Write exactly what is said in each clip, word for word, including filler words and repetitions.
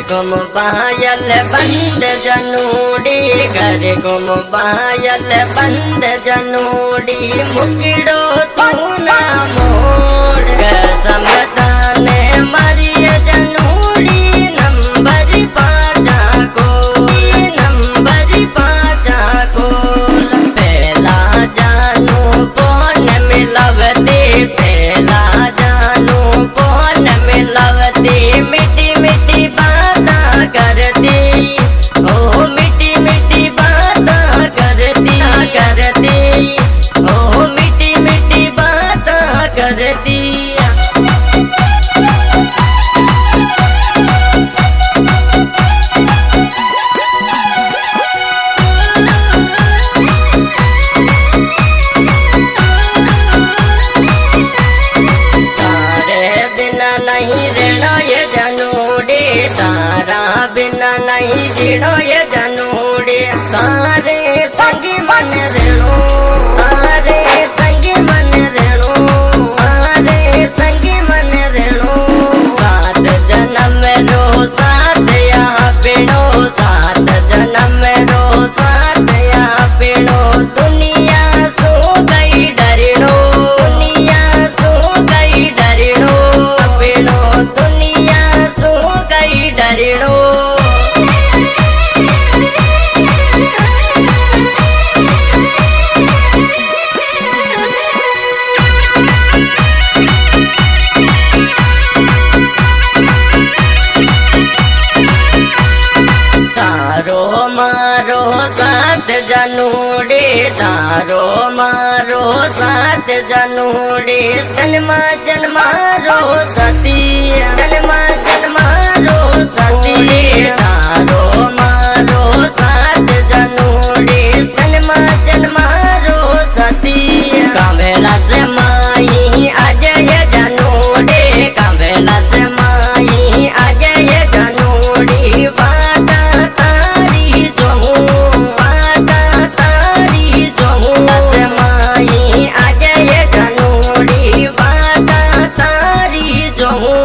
को मोबाइल बंद जनूड़ी, घर को मोबाइल बंद जनूड़ी, मुकड़ो तू ना मोड़ समदान मारिय जनूड़ी, नंबर पाचा को नंबर पाचा को पहला जानू कौन मिलवते, पहला जानू कौन मिलवते, मिट्टी मिट्टी बाता करती, ओ मिट्टी मिट्टी बाता करती करती, ओ मिट्टी मिट्टी बाता करती। नहीं रहना ये जनूड़े, तारा बिना नहीं जीणो ये जनूड़े, तारे संग मन रेणो, तारे संग मन रेणो, तारे संग मन रेणो, सात जन्म रो साथ यहाँ पेड़ो, सात जन्म रो साथ यहाँ पेड़ो, दुनिया सो गई डरिणो, दुनिया सो गई डरिणो, दुनिया सो गई डरिणो। तारो मारो सात जनूड़े, तारो मारो सात जनूड़े, सनमा जन्मारो सती, जन्मा जन्मारो सती, तारो मारो सात जनूड़े, सनमा जन्मारो सती, कावेला से माई अजय जनूड़े, कावेला से माई अजय जनूड़ी, बाटा तारी जोहू, बाटा तारी जोहू, से माई अजय जनूड़ी, बाटा तारी जोहू।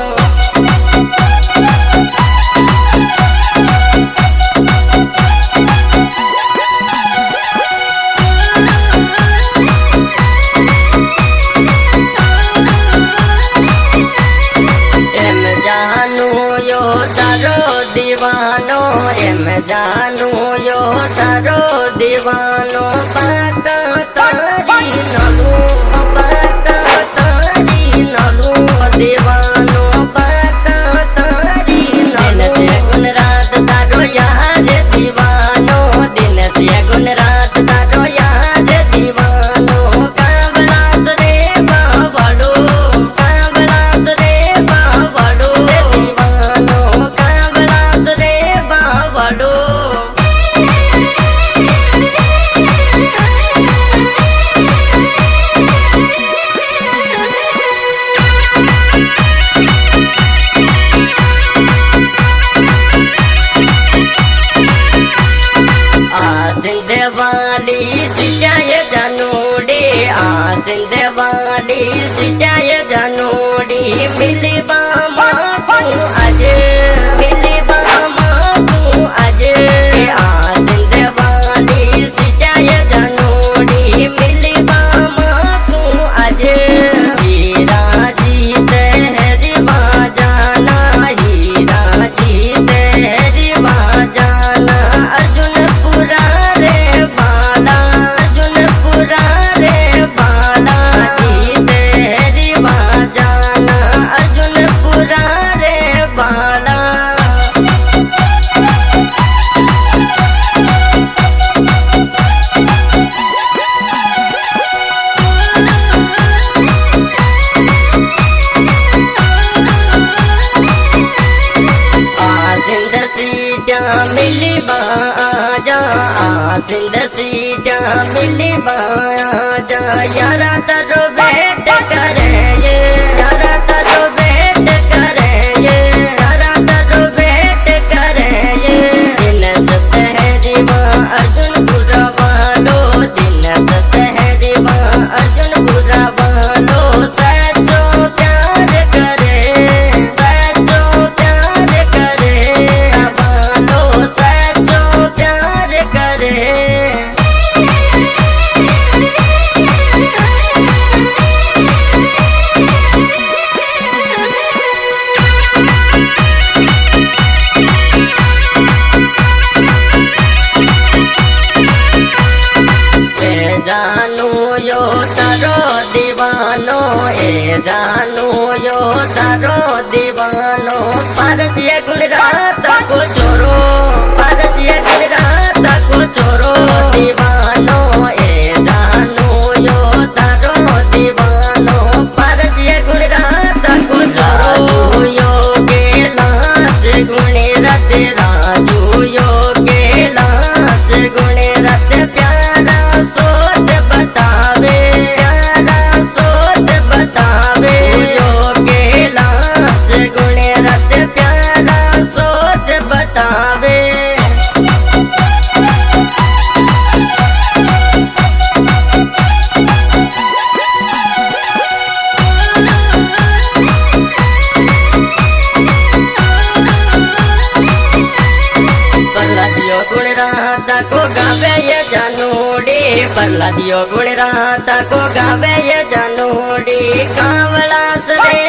एम जानू यो तारो दीवानो, एम जानू यो तारो दीवानो, बाटा तारी नलू, बाटा तारी नलू दीवानो, बाटा तारी दिन से गुन रात तारो याद दीवानो, दिन से गुन रात तारो याद दीवानो, कावलास रे बावड़ो, कावलास रे बावड़ो दीवानो, कावलास रे बावड़ो। आसिन वाली सिटाय जनूड़ी, आसिन वाली सिटाय जनूड़ी, मिली बामासु अज, मिली बामासु अज, आसिन वाली सिटाय जनूड़ी, मिली बामासु अज, हीरा जीत हरी बाजाना, हीरा जीत हरी बाजाना, अर्जुन पुरा रे बाला, अर्जुन पुरा रे बाला, जीत हरी बाजाना, अर्जुन पुरा रे बाला। आसिंद सीटा मिली बाजा, आसिंद सीटा मिली बाजा, यारा तरो बैठ करे ये, यारा तरो बैठ करे ये, यारा तरो बैठ करे ये, दिन सत है जीवा अर्जुन बुरा वालो, दिन सत है जीवा अर्जुन बुरा वालो, सचो प्यार करे, सचो प्यार करे, जानू यो तारो दीवानो, ए जानू यो तारो दीवानो। पारसिया गुण राता को छोरो, पारसिया गुण राता को छोरो दीवानो, ए जानू यो तारो दीवानो। पारसिया गुण राता को छोरो यो कैलाश गुण रत राजू यो कैलाश गुण रत। प्यारा सोच बतावे, प्यारा सोच बतावे यो कैलाश गुण रत। प्यारा सोच बतावे। गुण राधा को गावे ये जानूडी, प्रहलादियो गुण राधा को गावे ये जानूडी। कांवड़ा सरे